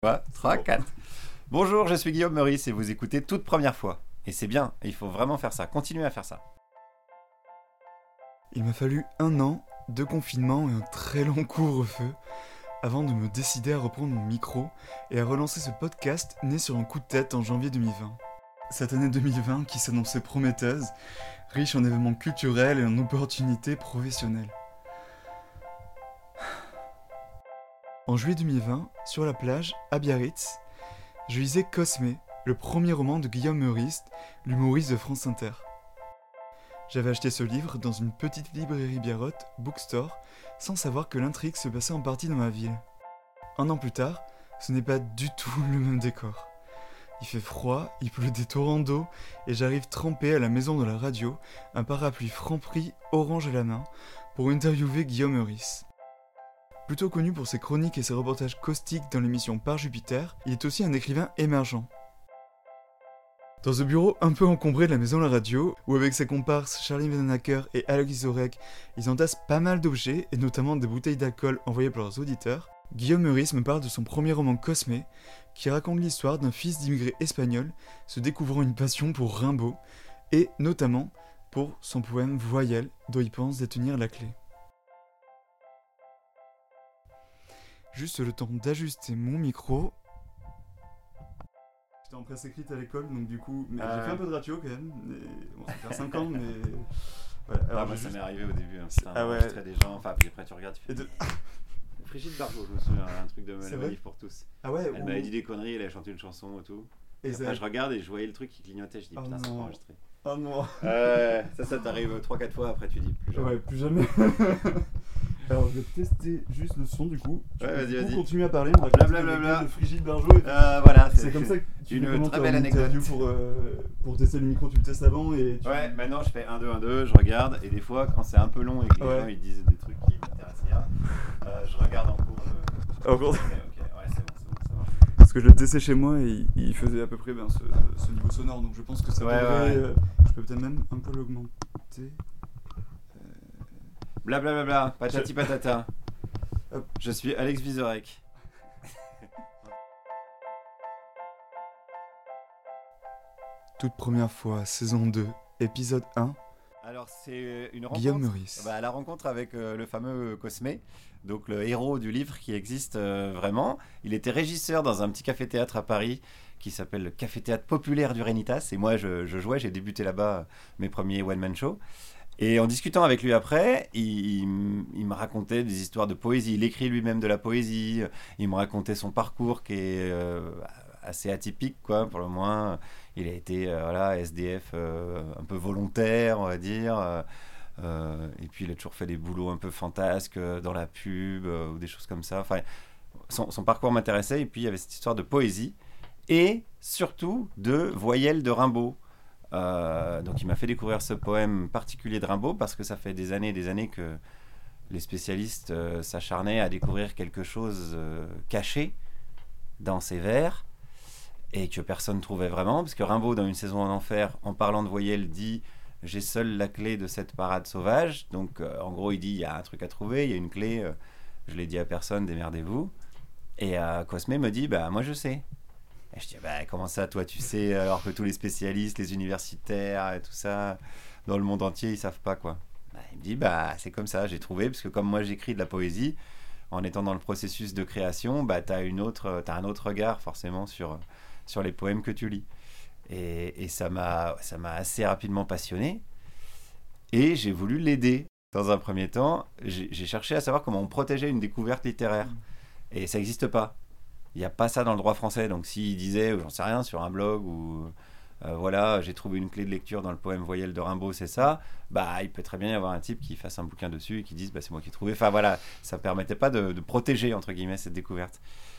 3, 4. Bonjour, je suis Guillaume Meurice et vous écoutez toute première fois. Et c'est bien, il faut vraiment faire ça, continuez à faire ça. Il m'a fallu 1 an de confinement et un très long couvre-feu avant de me décider à reprendre mon micro et à relancer ce podcast né sur un coup de tête en janvier 2020. Cette année 2020 qui s'annonçait prometteuse, riche en événements culturels et en opportunités professionnelles. En juillet 2020, sur la plage, à Biarritz, je lisais Cosmé, le premier roman de Guillaume Meurice, l'humoriste de France Inter. J'avais acheté ce livre dans une petite librairie biarrotte, Bookstore, sans savoir que l'intrigue se passait en partie dans ma ville. 1 an plus tard, ce n'est pas du tout le même décor. Il fait froid, il pleut des torrents d'eau, et j'arrive trempé à la maison de la radio, un parapluie Franprix orange à la main, pour interviewer Guillaume Meurice. Plutôt connu pour ses chroniques et ses reportages caustiques dans l'émission Par Jupiter, il est aussi un écrivain émergent. Dans ce bureau un peu encombré de la maison de la radio, où avec ses comparses Charlie Vanhoenacker et Alex Zorek, ils entassent pas mal d'objets, et notamment des bouteilles d'alcool envoyées par leurs auditeurs, Guillaume Meurice me parle de son premier roman Cosmé, qui raconte l'histoire d'un fils d'immigrés espagnols se découvrant une passion pour Rimbaud, et notamment pour son poème Voyelle, dont il pense détenir la clé. Juste le temps d'ajuster mon micro. J'étais en presse écrite à l'école, donc du coup... j'ai fait un peu de radio quand même, bon, ça fait 5 ans, mais... Voilà. Alors moi ça m'est arrivé au début, enregistrer des gens, puis après tu regardes, tu fais... Brigitte Bardot, je me souviens, un truc de le livre pour tous. Ah ouais, elle m'avait dit des conneries, elle avait chanté une chanson et tout. Et après je regarde et je voyais le truc qui clignotait, je dis putain, c'est pas enregistré. Oh non. Ça t'arrive 3-4 fois, après tu dis plus jamais. Ouais, plus jamais. Alors je vais tester juste le son du coup. Vas-y. Continue à parler, on va blablabla de Brigitte Bardot. Voilà, c'est comme ça que tu une très belle anecdote. Pour tester le micro, tu le testes avant et maintenant je fais 1, 2, 1, 2, je regarde et des fois quand c'est un peu long et que les gens ils disent des trucs qui m'intéressent bien, je regarde en cours. Ok, c'est bon, ça marche. Parce que je le testais chez moi et il faisait à peu près ce niveau sonore, donc je pense que ça devrait... Je peux peut-être même un peu l'augmenter. Blablabla, patati patata. Je suis Alex Vizorek. Toute première fois, saison 2, épisode 1. Alors c'est une rencontre. Guillaume Meurice. La rencontre avec le fameux Cosmé, donc le héros du livre qui existe vraiment. Il était régisseur dans un petit café-théâtre à Paris qui s'appelle le Café-théâtre Populaire du Rénitas. Et moi je jouais, j'ai débuté là-bas mes premiers one-man shows. Et en discutant avec lui après, il me racontait des histoires de poésie. Il écrit lui-même de la poésie. Il me racontait son parcours qui est assez atypique, quoi, pour le moins. Il a été SDF un peu volontaire, on va dire. Et puis il a toujours fait des boulots un peu fantasques dans la pub ou des choses comme ça. Enfin, son parcours m'intéressait. Et puis il y avait cette histoire de poésie et surtout de voyelles de Rimbaud. Donc il m'a fait découvrir ce poème particulier de Rimbaud parce que ça fait des années et des années que les spécialistes s'acharnaient à découvrir quelque chose caché dans ses vers et que personne ne trouvait vraiment, parce que Rimbaud dans Une saison en enfer, en parlant de voyelles, dit « j'ai seul la clé de cette parade sauvage », donc en gros il dit « il y a un truc à trouver, il y a une clé, je l'ai dit à personne, démerdez-vous », et Cosmé me dit « bah moi je sais ». Et je dis, comment ça, toi, tu sais, alors que tous les spécialistes, les universitaires et tout ça, dans le monde entier, ils savent pas, quoi. Il me dit, c'est comme ça, j'ai trouvé, parce que comme moi, j'écris de la poésie, en étant dans le processus de création, t'as un autre regard, forcément, sur les poèmes que tu lis. Et ça m'a assez rapidement passionné, et j'ai voulu l'aider. Dans un premier temps, j'ai cherché à savoir comment on protégeait une découverte littéraire, et ça n'existe pas. Il n'y a pas ça dans le droit français, donc s'il disait, j'en sais rien, sur un blog ou j'ai trouvé une clé de lecture dans le poème Voyelle de Rimbaud, c'est ça, il peut très bien y avoir un type qui fasse un bouquin dessus et qui dise c'est moi qui ai trouvé. Enfin voilà, ça ne permettait pas de protéger entre guillemets cette découverte.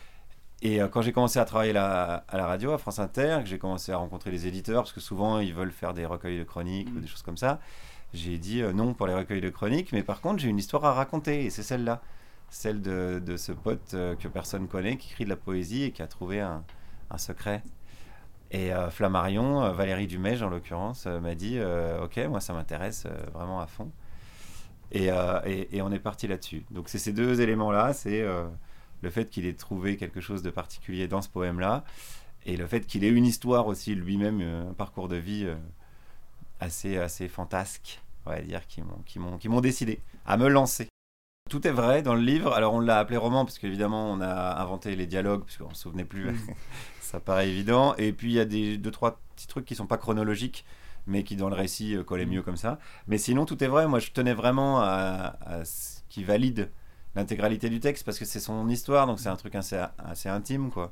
Et quand j'ai commencé à travailler à la radio, à France Inter, que j'ai commencé à rencontrer les éditeurs, parce que souvent ils veulent faire des recueils de chroniques ou des choses comme ça, j'ai dit non pour les recueils de chroniques, mais par contre j'ai une histoire à raconter et c'est celle-là. Celle de ce pote que personne connaît, qui écrit de la poésie et qui a trouvé un secret. Et Flammarion, Valérie Dumège en l'occurrence, m'a dit ok, moi ça m'intéresse vraiment à fond. Et on est parti là-dessus. Donc c'est ces deux éléments-là, c'est le fait qu'il ait trouvé quelque chose de particulier dans ce poème-là, et le fait qu'il ait une histoire aussi lui-même, un parcours de vie assez fantasque, on va dire, qui m'ont décidé à me lancer. Tout est vrai dans le livre. Alors on l'a appelé roman parce qu'évidemment on a inventé les dialogues parce qu'on ne se souvenait plus. Ça paraît évident. Et puis il y a deux, trois petits trucs qui ne sont pas chronologiques mais qui dans le récit collaient mieux comme ça. Mais sinon tout est vrai. Moi je tenais vraiment à ce qui valide l'intégralité du texte parce que c'est son histoire, donc c'est un truc assez intime, quoi.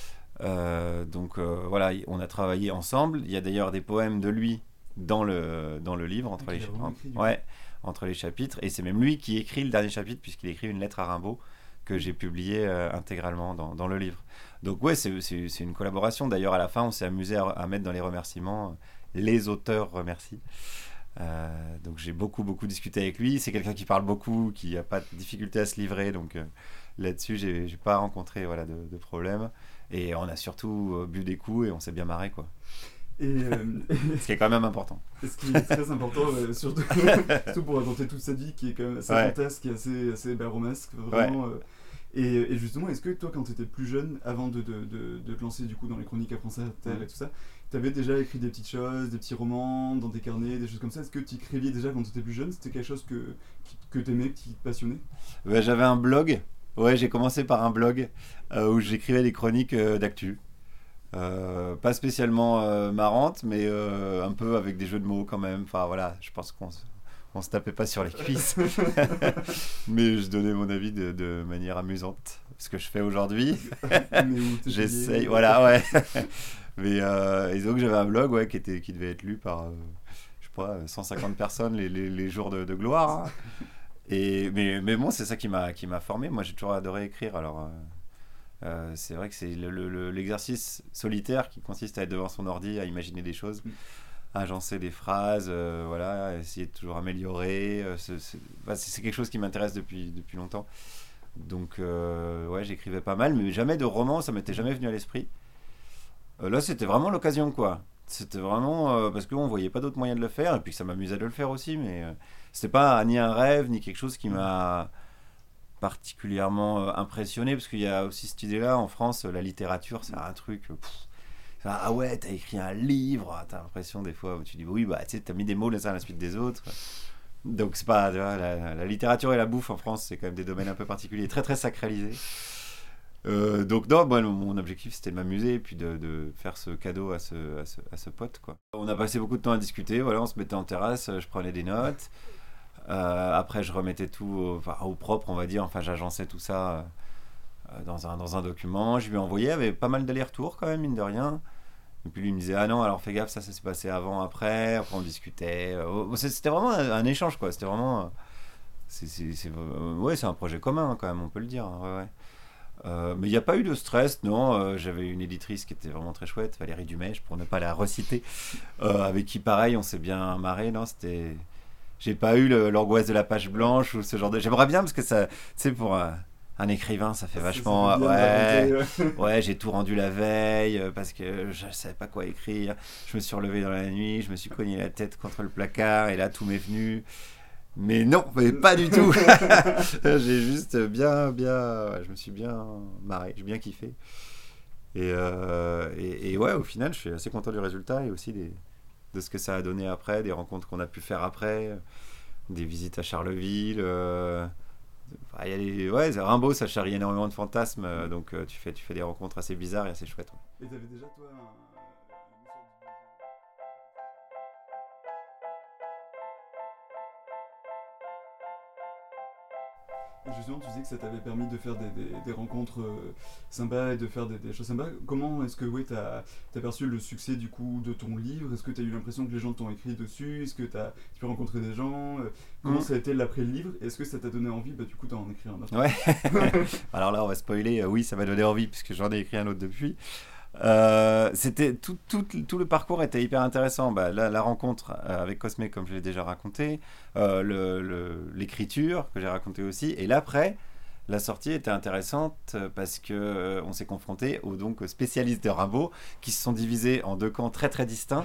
Voilà, on a travaillé ensemble. Il y a d'ailleurs des poèmes de lui dans le livre entre les chapitres, et c'est même lui qui écrit le dernier chapitre puisqu'il écrit une lettre à Rimbaud que j'ai publiée intégralement dans le livre. Donc ouais, c'est une collaboration. D'ailleurs à la fin on s'est amusé à mettre dans les remerciements les auteurs remercient. Donc j'ai beaucoup discuté avec lui. C'est quelqu'un qui parle beaucoup, qui n'a pas de difficulté à se livrer, donc là-dessus j'ai pas rencontré de problème, et on a surtout bu des coups et on s'est bien marré, quoi. Ce qui est quand même important. Ce qui est très important, surtout pour raconter toute sa vie, qui est quand même assez fantasque et assez romanesque, vraiment. Et justement, est-ce que toi, quand tu étais plus jeune, avant de te lancer du coup dans les chroniques à France Inter et tout ça, tu avais déjà écrit des petites choses, des petits romans, dans des carnets, des choses comme ça? Est-ce que tu écrivais déjà quand tu étais plus jeune? C'était quelque chose que tu aimais, qui te passionnait? J'avais un blog. Ouais, j'ai commencé par un blog où j'écrivais des chroniques d'actu. Pas spécialement marrante, mais un peu avec des jeux de mots quand même. Enfin voilà, je pense qu'on se tapait pas sur les cuisses, mais je donnais mon avis de manière amusante, ce que je fais aujourd'hui. J'essaye, voilà, ouais. Mais et donc j'avais un blog, qui devait être lu par je sais pas 150 personnes les jours de gloire. Hein. Mais bon, c'est ça qui m'a formé. Moi j'ai toujours adoré écrire, alors c'est vrai que c'est l'exercice solitaire qui consiste à être devant son ordi, à imaginer des choses, à agencer des phrases, voilà, essayer de toujours améliorer. C'est quelque chose qui m'intéresse depuis longtemps. Donc, ouais, j'écrivais pas mal, mais jamais de roman, ça m'était jamais venu à l'esprit. Là, c'était vraiment l'occasion, quoi. C'était vraiment parce qu'on voyait pas d'autre moyen de le faire, et puis que ça m'amusait de le faire aussi, mais c'était pas ni un rêve, ni quelque chose qui m'a particulièrement impressionné, parce qu'il y a aussi cette idée-là en France, la littérature, c'est un truc. Ah ouais, t'as écrit un livre, t'as l'impression des fois où tu dis oui, bah tu sais, t'as mis des mots les uns à la suite des autres. Donc c'est pas, tu vois, la littérature et la bouffe en France, c'est quand même des domaines un peu particuliers, très très sacralisés. Donc non, moi, mon objectif c'était de m'amuser et puis de faire ce cadeau à ce pote, quoi. On a passé beaucoup de temps à discuter, voilà, on se mettait en terrasse, je prenais des notes. Après je remettais tout au propre, on va dire, enfin j'agençais tout ça dans un document, je lui envoyais, avec pas mal d'allers-retours quand même, mine de rien, et puis lui il me disait ah non alors fais gaffe, ça s'est passé avant, après on discutait, c'était vraiment un échange, quoi. C'était vraiment ouais, c'est un projet commun quand même, on peut le dire, hein, ouais. Mais il n'y a pas eu de stress, non. J'avais une éditrice qui était vraiment très chouette, Valérie Dumèche, pour ne pas la reciter, avec qui pareil on s'est bien marré, non, c'était... J'ai pas eu l'angoisse de la page blanche ou ce genre de... J'aimerais bien parce que ça, tu sais, pour un écrivain, ça fait vachement... Ouais, j'ai tout rendu la veille parce que je savais pas quoi écrire. Je me suis relevé dans la nuit, je me suis cogné la tête contre le placard et là tout m'est venu. Mais non, mais pas du tout. J'ai juste bien, je me suis bien marré, j'ai bien kiffé. Et ouais, au final, je suis assez content du résultat et aussi de ce que ça a donné après, des rencontres qu'on a pu faire après, des visites à Charleville. Rimbaud, ça charrie énormément de fantasmes, donc tu fais des rencontres assez bizarres et assez chouettes. Ouais. Et t'avais déjà, toi, Et justement, tu disais que ça t'avait permis de faire des rencontres sympas et de faire des choses sympas. Comment est-ce que t'as perçu le succès du coup de ton livre? Est-ce que t'as eu l'impression que les gens t'ont écrit dessus? Est-ce que tu peux rencontrer des gens? Comment ça a été l'après le livre? Est-ce que ça t'a donné envie du coup d'en écrire un autre? Ouais. Alors là, on va spoiler. Oui, ça m'a donné envie puisque j'en ai écrit un autre depuis. C'était tout le parcours était hyper intéressant. La rencontre avec Cosme, comme je l'ai déjà raconté, l'écriture que j'ai raconté aussi, et l'après, la sortie était intéressante parce que on s'est confronté aux donc spécialistes de Rimbaud qui se sont divisés en deux camps très très distincts.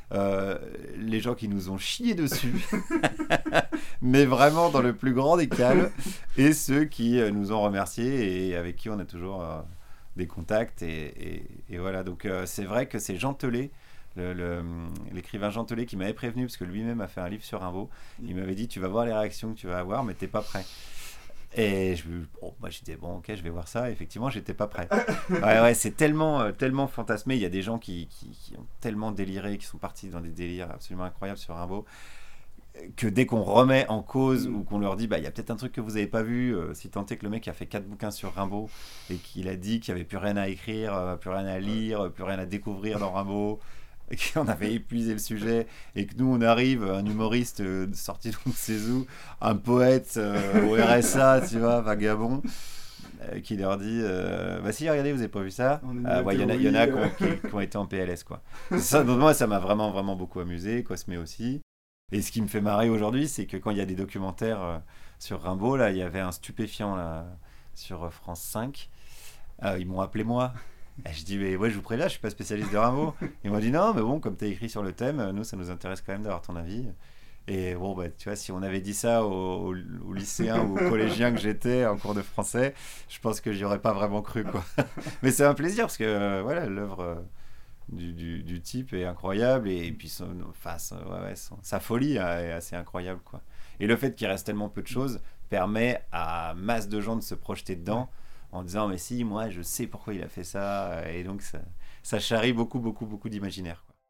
les gens qui nous ont chié dessus, mais vraiment dans le plus grand des calmes, et ceux qui nous ont remerciés et avec qui on a toujours des contacts. Et voilà, donc c'est vrai que c'est Jean Telet, l'écrivain Jean Telet qui m'avait prévenu, parce que lui-même a fait un livre sur Rimbaud. Il m'avait dit, tu vas voir les réactions que tu vas avoir, mais t'es pas prêt. Et moi je disais bon ok, je vais voir ça. Et effectivement j'étais pas prêt. Ouais, c'est tellement fantasmé. Il y a des gens qui ont tellement déliré, qui sont partis dans des délires absolument incroyables sur Rimbaud, que dès qu'on remet en cause ou qu'on leur dit il y a peut-être un truc que vous avez pas vu, si tant est que le mec a fait 4 bouquins sur Rimbaud et qu'il a dit qu'il y avait plus rien à écrire, plus rien à lire, plus rien à découvrir dans Rimbaud, et qu'on avait épuisé le sujet, et que nous on arrive, un humoriste sorti de on ne sait où, un poète au RSA, tu vois, vagabond, qui leur dit si regardez, vous avez pas vu ça, il y en a qui ont été en PLS quoi. Ça, donc moi ça m'a vraiment vraiment beaucoup amusé, Cosme aussi. Et ce qui me fait marrer aujourd'hui, c'est que quand il y a des documentaires sur Rimbaud, là il y avait un stupéfiant là, sur France 5, ils m'ont appelé moi. Et je dis, mais ouais, je vous préviens, je suis pas spécialiste de Rimbaud. Ils m'ont dit, non, mais bon, comme tu as écrit sur le thème, nous, ça nous intéresse quand même d'avoir ton avis. Et bon, tu vois, si on avait dit ça aux lycéens ou aux collégiens que j'étais en cours de français, je pense que j'y aurais pas vraiment cru, quoi. Mais c'est un plaisir, parce que voilà, l'œuvre du type est incroyable, et puis sa folie est assez incroyable, quoi. Et le fait qu'il reste tellement peu de choses permet à masse de gens de se projeter dedans, en disant mais si, moi je sais pourquoi il a fait ça, et donc ça charrie beaucoup d'imaginaire, quoi.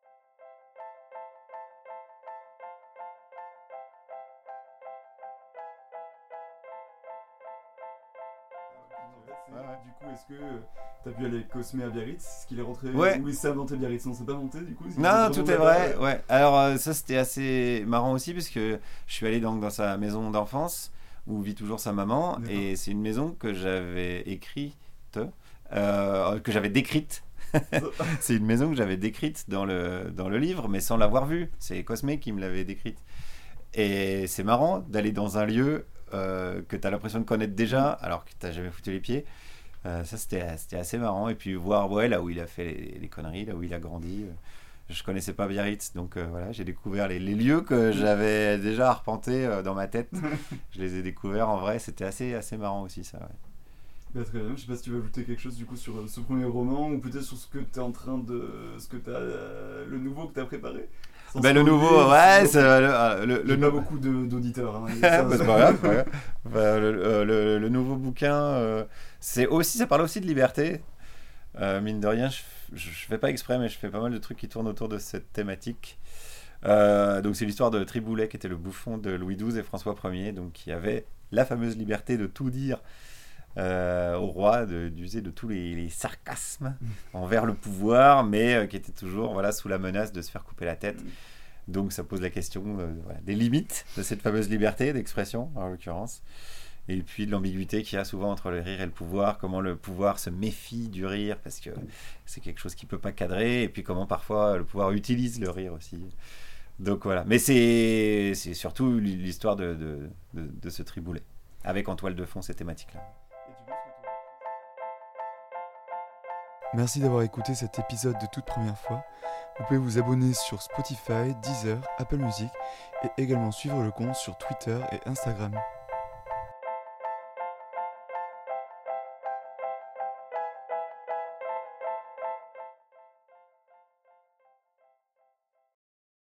Du coup, est-ce que t'as pu aller avec Cosme à Biarritz? Est-ce qu'il est rentré? Ouais. Ou il s'est inventé Biarritz? Non, c'est pas monté du coup? Non, tout est vrai, ouais. Alors ça c'était assez marrant aussi, parce que je suis allé donc dans sa maison d'enfance où vit toujours sa maman. D'accord. Et c'est une maison que j'avais écrite, que j'avais décrite. C'est une maison que j'avais décrite dans le livre, mais sans l'avoir vue. C'est Cosme qui me l'avait décrite. Et c'est marrant d'aller dans un lieu que tu as l'impression de connaître déjà, alors que tu n'as jamais foutu les pieds. Ça, c'était assez marrant. Et puis voir là où il a fait les conneries, là où il a grandi. Je connaissais pas Biarritz, donc voilà, j'ai découvert les lieux que j'avais déjà arpentés dans ma tête. Je les ai découverts en vrai. C'était assez marrant aussi, ça. Ouais. Très bien. Je sais pas si tu veux ajouter quelque chose du coup sur ce premier roman, ou peut-être sur ce que tu es en train de... le nouveau que tu as préparé. Le nouveau, ouais, c'est le pas beaucoup d'auditeurs. Hein, c'est pas grave. Ouais. Le nouveau bouquin, ça parle aussi de liberté. Mine de rien, je fais pas exprès, mais je fais pas mal de trucs qui tournent autour de cette thématique. Donc c'est l'histoire de Triboulet, qui était le bouffon de Louis XII et François Ier, donc qui avait la fameuse liberté de tout dire au roi, d'user de tous les sarcasmes envers le pouvoir, mais qui était toujours sous la menace de se faire couper la tête. Donc ça pose la question des limites de cette fameuse liberté d'expression, en l'occurrence, et puis de l'ambiguïté qu'il y a souvent entre le rire et le pouvoir, comment le pouvoir se méfie du rire, parce que c'est quelque chose qui ne peut pas cadrer, et puis comment parfois le pouvoir utilise le rire aussi. Donc voilà, mais c'est surtout l'histoire de ce Triboulet, avec en toile de fond ces thématiques-là. Merci d'avoir écouté cet épisode de toute première fois. Vous pouvez vous abonner sur Spotify, Deezer, Apple Music, et également suivre le compte sur Twitter et Instagram.